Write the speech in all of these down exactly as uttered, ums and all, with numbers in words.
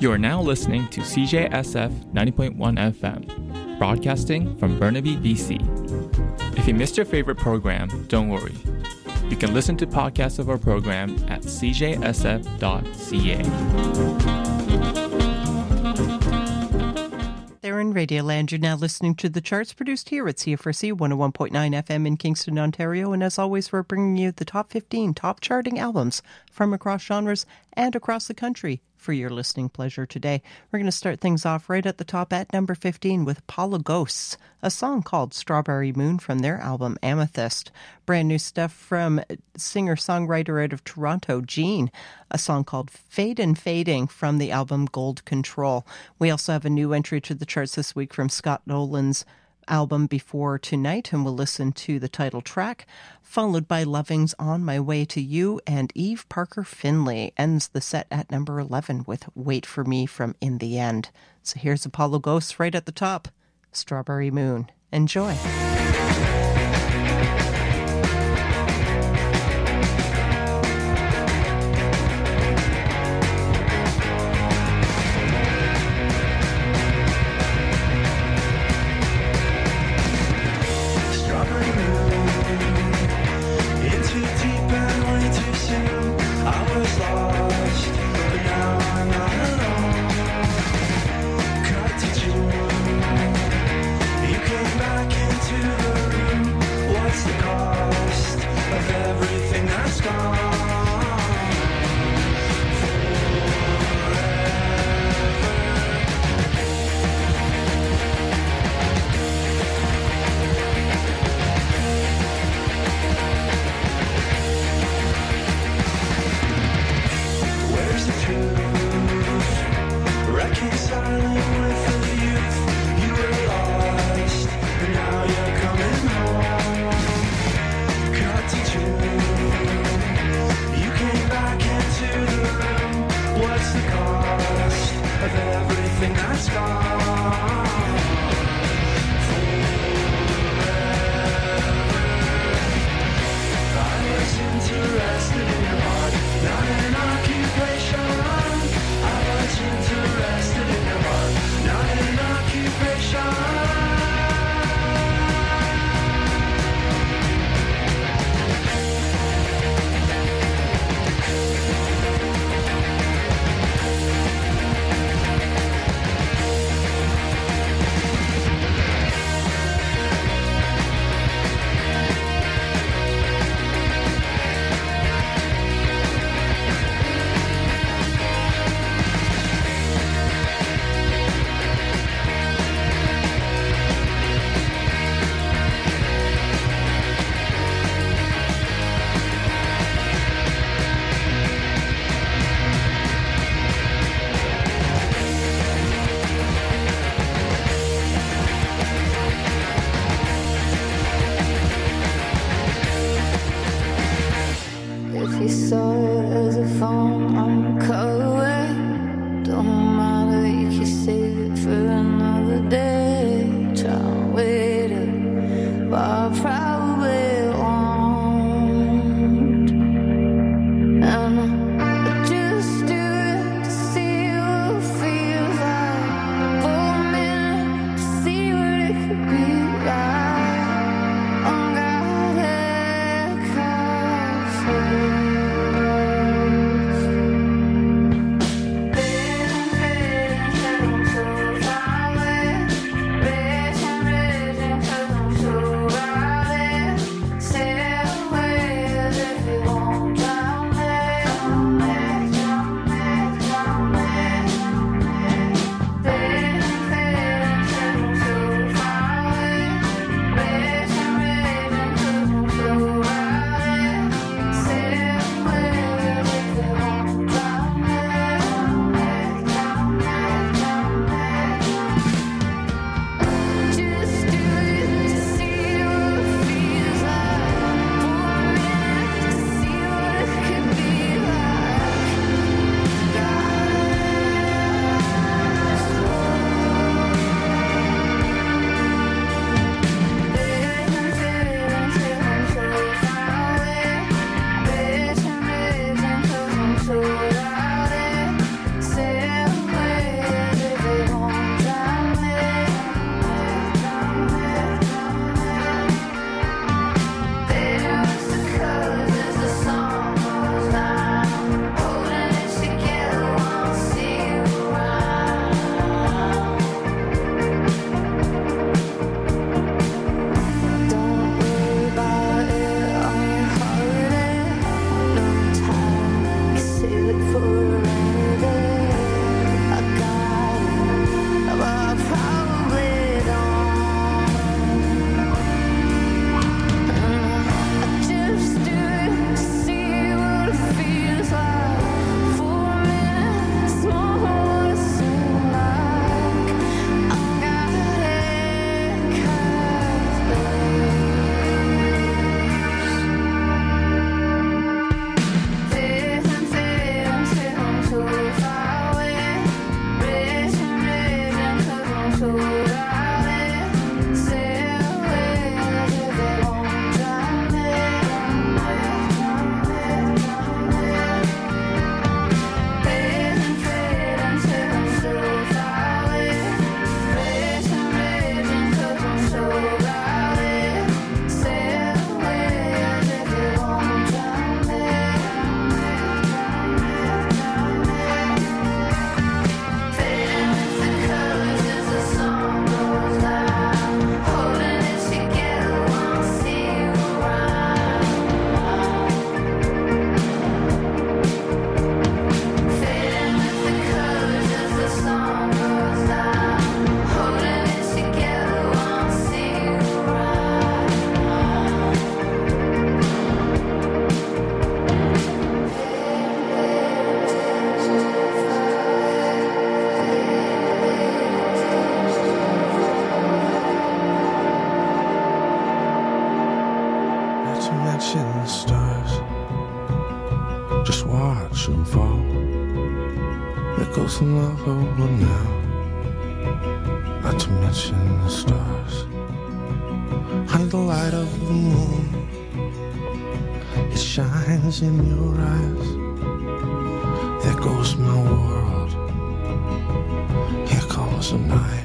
You are now listening to C J S F ninety point one F M, broadcasting from Burnaby, B C. If you missed your favorite program, don't worry. You can listen to podcasts of our program at c j s f dot c a. There in Radioland, you're now listening to the charts produced here at C F R C one oh one point nine F M in Kingston, Ontario. And as always, we're bringing you the top fifteen top charting albums from across genres and across the country for your listening pleasure today. We're going to start things off right at the top at number fifteen with Apollo Ghosts, a song called Strawberry Moon from their album Amethyst. Brand new stuff from singer-songwriter out of Toronto, Gene, a song called Fadin' Fading from the album Gold Control. We also have a new entry to the charts this week from Scott Nolan's album Before Tonight, and we'll listen to the title track, followed by Loving's On My Way to You, and Eve Parker Finley ends the set at number eleven with Wait For Me from In the End. So here's Apollo Ghosts right at the top, Strawberry Moon. Enjoy. Strawberry There goes another one now. Not to mention the stars and the light of the moon. It shines in your eyes. There goes my world. Here comes the night.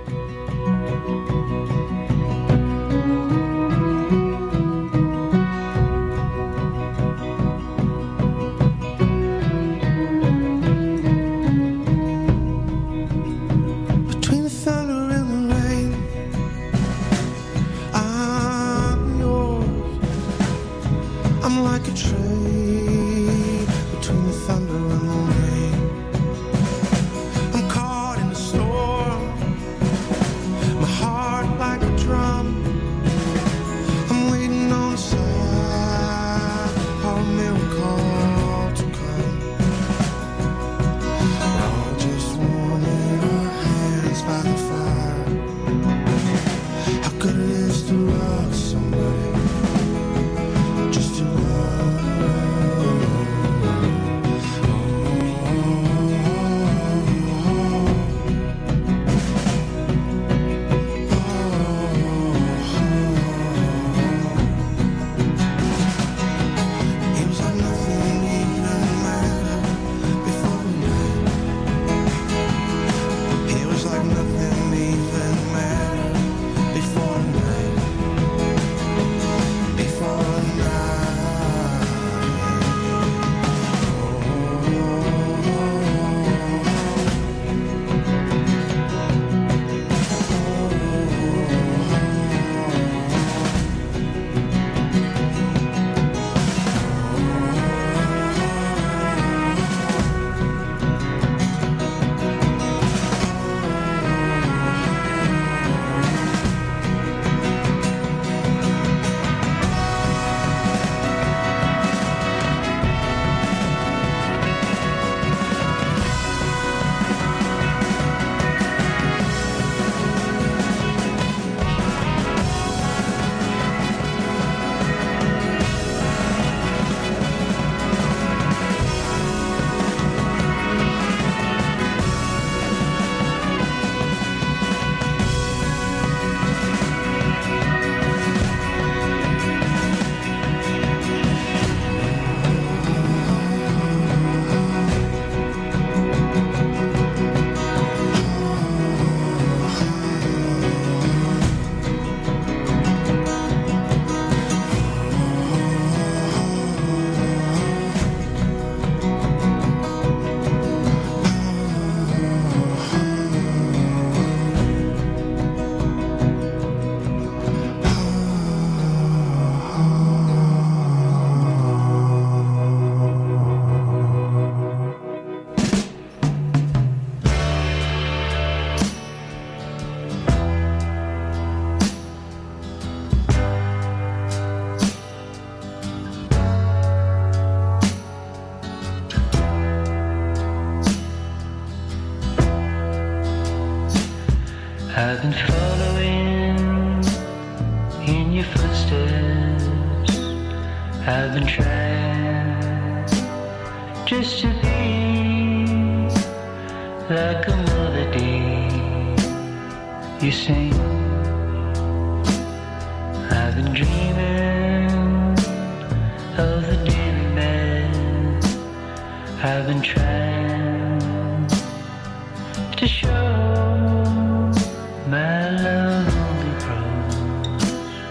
I've been following in your footsteps. I've been trying just to be like a melody you sing. I've been dreaming of the day we met. I've been trying to show my love only grows.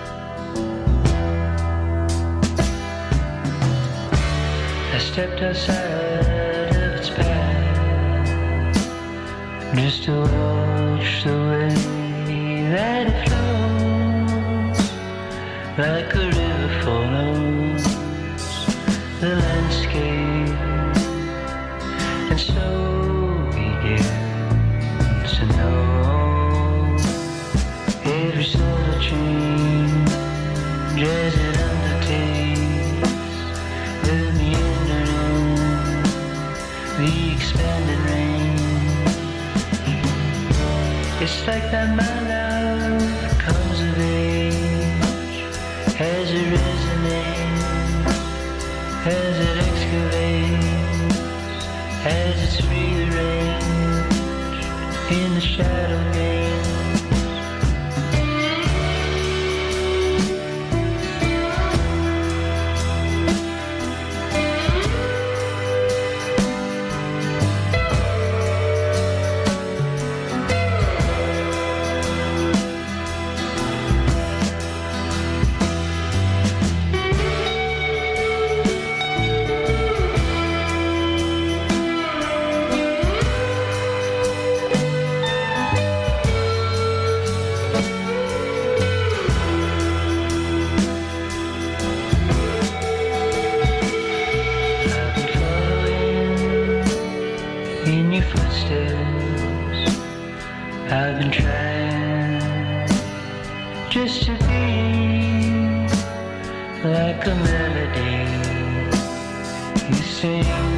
I stepped outside of its path just to watch the way that it flows, like a river follows the landscape, and so begins to know. Every soul that changes it undertakes, with the ending, the expanded rain. It's like that my love comes of age, as it resonates, as it excavates as it's rearranged in the shadow game. In your footsteps, I've been trying just to be like a melody you sing.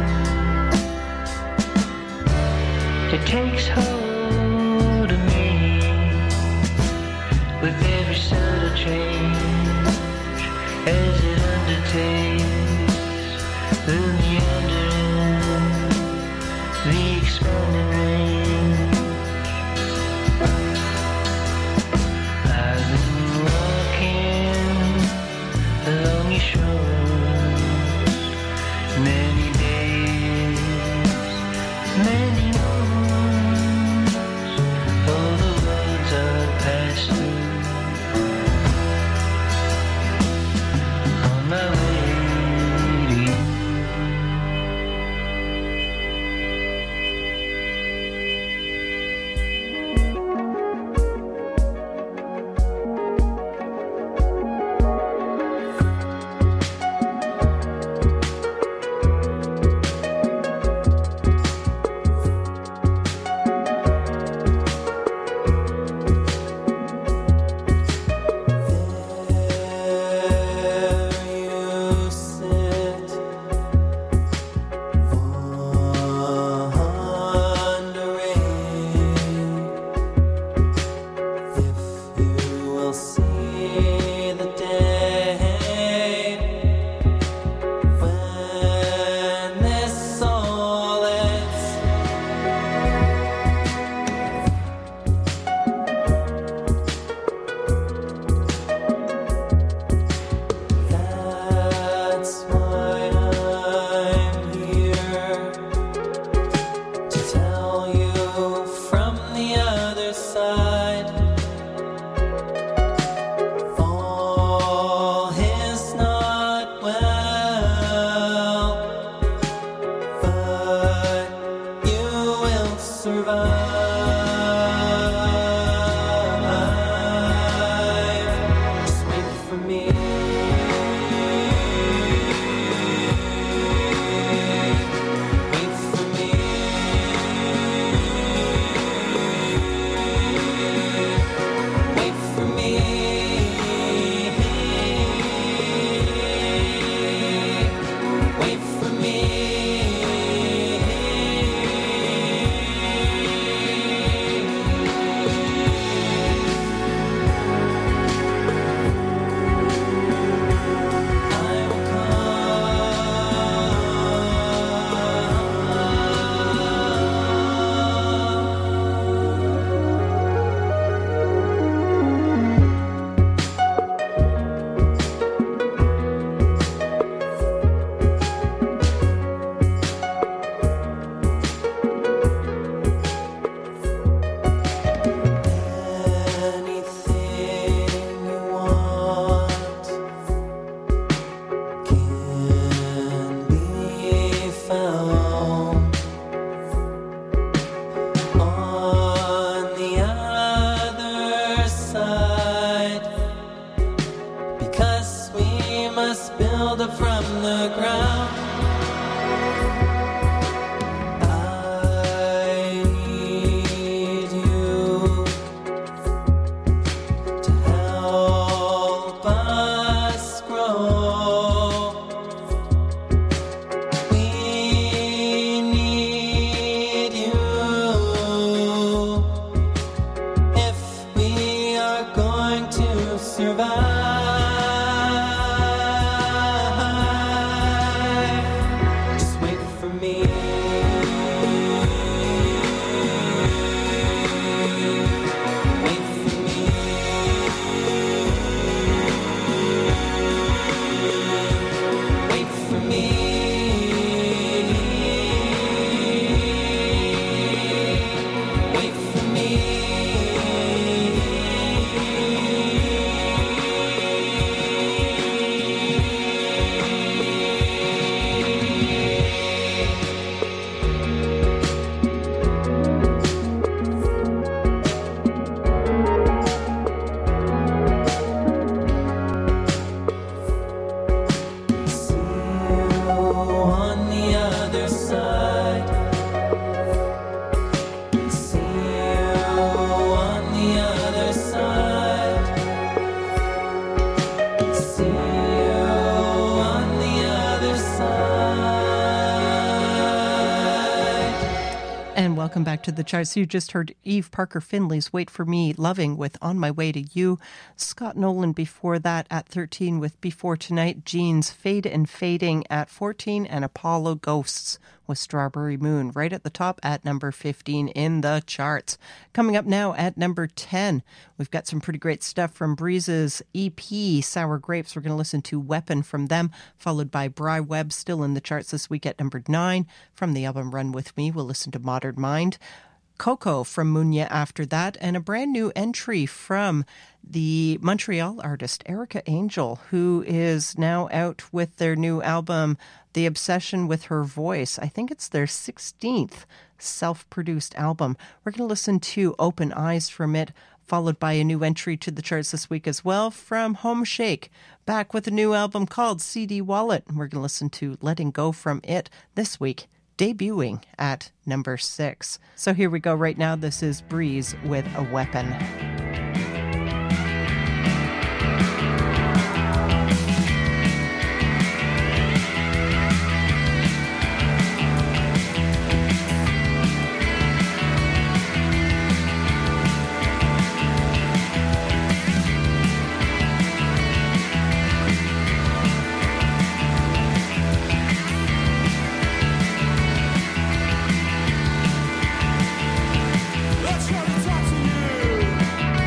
It takes hold of me with every subtle change as it undertakes the meandering, the expanding range. I've been walking along your shores many days, many moons. And welcome back to the charts. You just heard Eve Parker Finley's Wait For Me, Loving with On My Way to You. Scott Nolan before that at thirteen with Before Tonight. Jeans Fade and Fading at fourteen. And Apollo Ghosts with Strawberry Moon right at the top at number fifteen in the charts. Coming up now at number ten, we've got some pretty great stuff from Breeze's E P, Sour Grapes. We're going to listen to Weapon from them, followed by Bri Webb, still in the charts this week at number nine. From the album Run With Me, we'll listen to Modern Mind. Coco from Munya after that, and a brand new entry from the Montreal artist Erica Angel, who is now out with their new album, The Obsession with Her Voice. I think it's their sixteenth self-produced album. We're going to listen to Open Eyes from it, followed by a new entry to the charts this week as well from Home Shake, back with a new album called C D Wallet. We're going to listen to Letting Go from it this week, debuting at number six. So here we go right now. This is Breeze with A Weapon. Let's try to talk to you.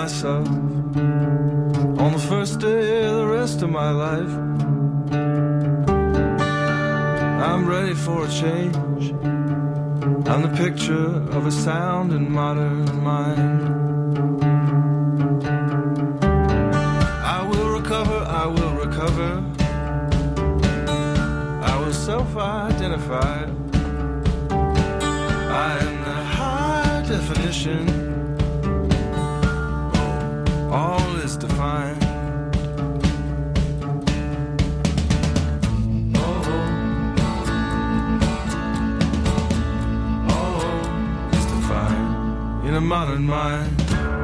myself on the first day of the rest of my life. I'm ready for a change. I'm the picture of a sound and modern mind. I will recover, I will recover. I will self-identify. I am the high definition. All is defined. In a modern mind.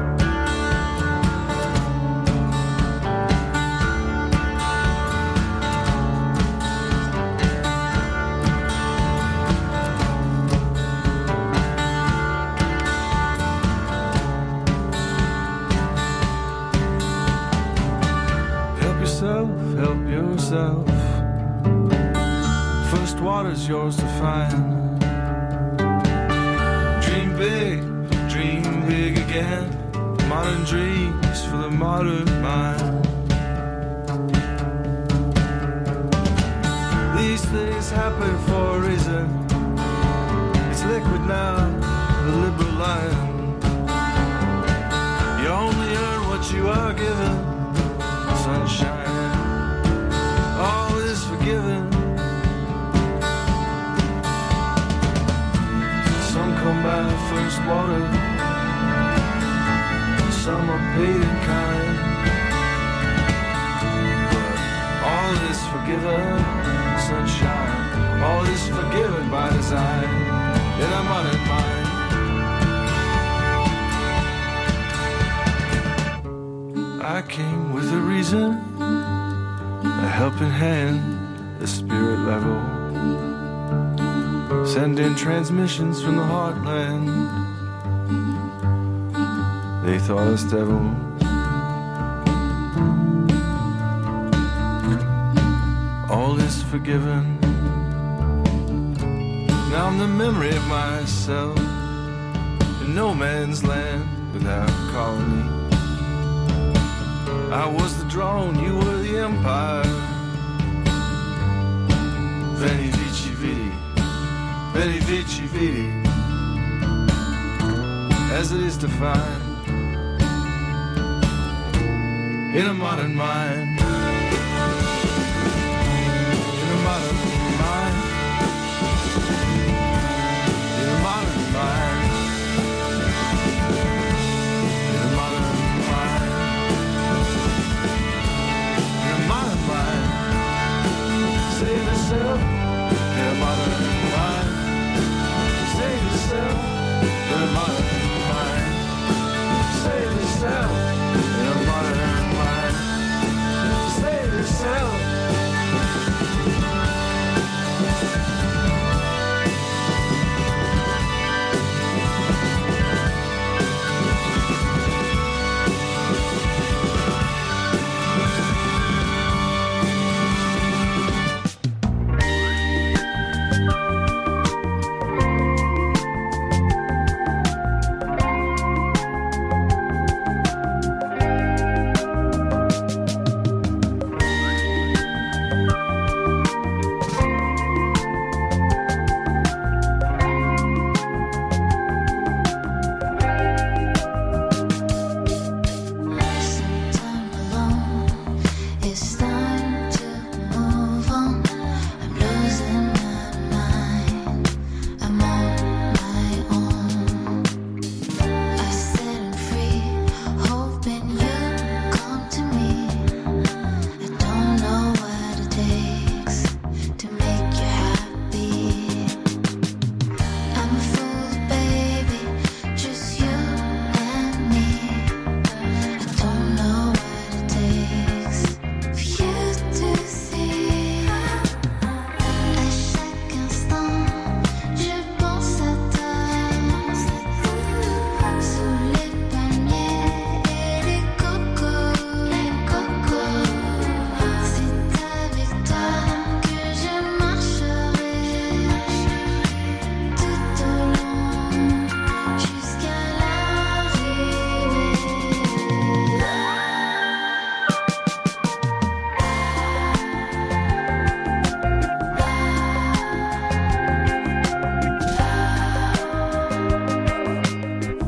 Help yourself, help yourself. First water's yours to find. Dream big. Dream big again, modern dreams for the modern mind. These things happen for a reason. It's liquid now, the liberal lion. You only earn what you are given. Sunshine, all is forgiven. Some come by first water. Some are paid in kind, but all is forgiven, sunshine. All is forgiven by design in a modern mind. I came with a reason, a helping hand, a spirit level, sending transmissions from the heartland. They thought us devils. All is forgiven. Now I'm the memory of myself in no man's land without colony. I was the drone, you were the empire. Veni vici vidi, veni vici vidi, as it is defined. In a modern mind.